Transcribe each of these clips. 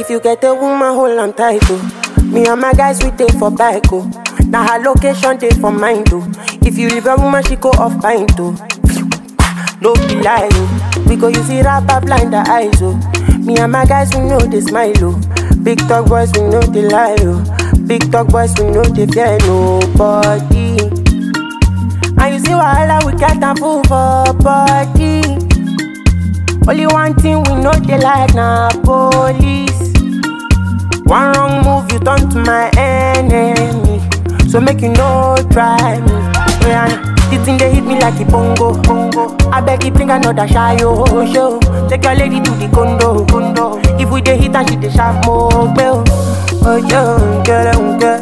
If you get a woman, hold on tight, oh. Me and my guys, we take for bike, oh. Now her location, take for mine, oh. If you leave a woman, she go off pint, oh. No be lie, oh. We go use it rapper blind the eyes, oh. Me and my guys, we know they smile, oh. Big talk boys, we know they lie, oh. Big talk boys, we know they fear nobody. And you see wahala, we got a fool for body. Only one thing we know they like, na police. One wrong move, you turn to my enemy. So make you no try me. The thing they hit me like a bongo. I beg you bring another shy show. Take your lady to the condo. If we dey hit and she dey sharp more bell. Oh yo, get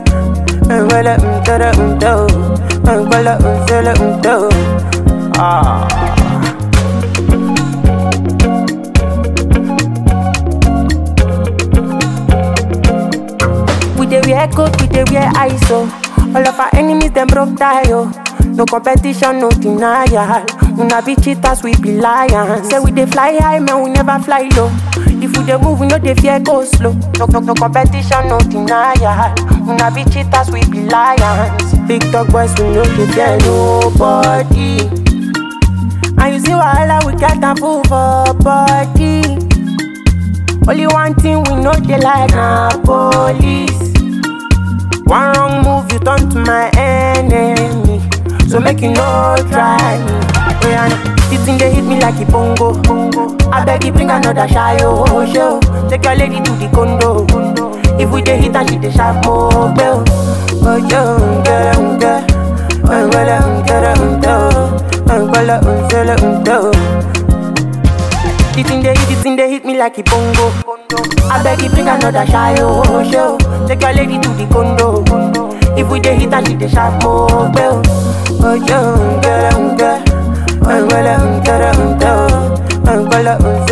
We dey wear coat, we dey wear ISO. All of our enemies them broke tie, oh. No competition, no denial. Una be cheaters, we be lions. Say we dey fly high, man, we never fly low. If we dey move, we no dey fear go slow. No competition, no denial. Una be cheaters, we be lions. Big dog boys, we no dey fear nobody. And you see wahala, we got a fool for body. Only one thing we know they like, na police. One wrong move, you turn to my enemy. So make you no try me. This thing they hit me like a bongo. I beg you bring another shy show. Take your lady to the condo. If we dey hit and she dey sharp more bell. Oh yo, The thing they hit me like a bongo. I beg you bring another shy show. Take your lady to the condo. If we dey hit and she dey sharp more bell. Oh yo,